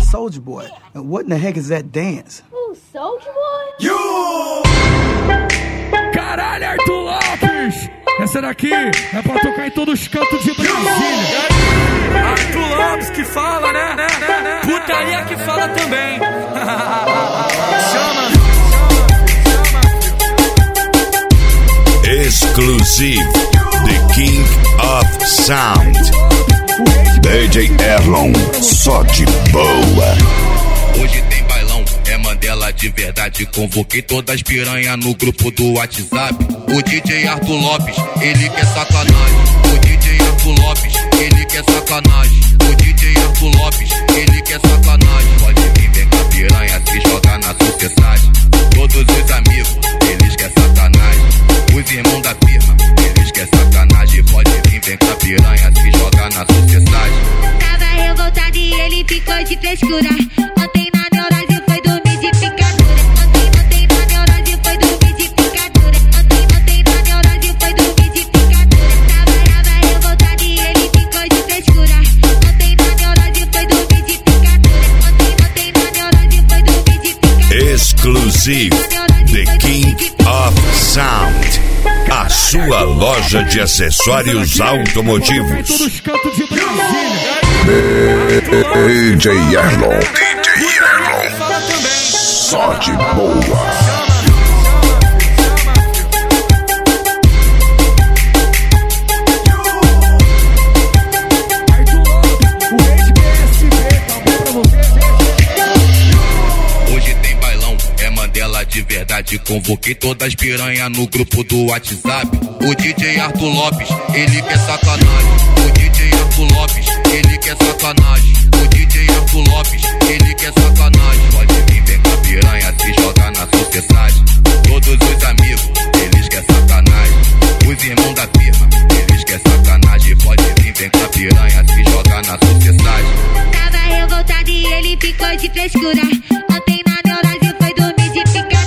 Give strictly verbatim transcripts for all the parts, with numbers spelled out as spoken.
Soulja Boy. And what in the heck is that dance? Ooh, Soulja Boy? You! Caralho, Arthur Lopes! Essa daqui é pra tocar em todos os cantos de Brasília. Arthur Lopes que fala, né? né, né, né Putaria que fala também. Chama, Exclusive, The King of Sound. D J Erlon, só de boa. Hoje tem bailão, é Mandela de verdade. Convoquei todas as piranha no grupo do WhatsApp. O D J Arthur Lopes, ele quer sacanagem. O D J Arthur Lopes, ele quer sacanagem. O D J Arthur Lopes, ele quer sacanagem. Pode vir, vem com a piranha, se jogar na sociedade. Todos os amigos, eles quer sacanagem. Os irmãos da firma, eles quer sacanagem. Pode vir, vem com a piranha, se jogar na sociedade. Tava revoltado e ele ficou de frescura. Ontem na neurose foi dormir de picadura. Ontem, ontem na neurose foi dormir de picadura. Ontem, ontem na neurose foi dormir de picadura. Tava, tava revoltado e ele ficou de frescura. Ontem na neurose foi dormir de picadura. Ontem, ontem na neurose foi dormir de picadura. Exclusive, The King of Sound. A sua loja de acessórios automotivos. Todos os cantos de Brasília. D J Erlon, D J Erlon, só de boa. De verdade, convoquei todas as piranha no grupo do WhatsApp. O D J Arthur Lopes, ele quer sacanagem. O D J Arthur Lopes, ele quer sacanagem. O D J Arthur Lopes, ele quer sacanagem. Pode vir, vem com a piranha, se jogar na sociedade. Todos os amigos, eles quer sacanagem. Os irmãos da firma, eles quer sacanagem. Pode vir, vem com a piranha, se jogar na sociedade. Tava revoltado e ele ficou de frescura. Ontem na neurose foi dormir de picadura.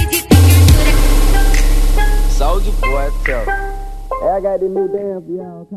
Soulja Boy, tell. I got the new damn,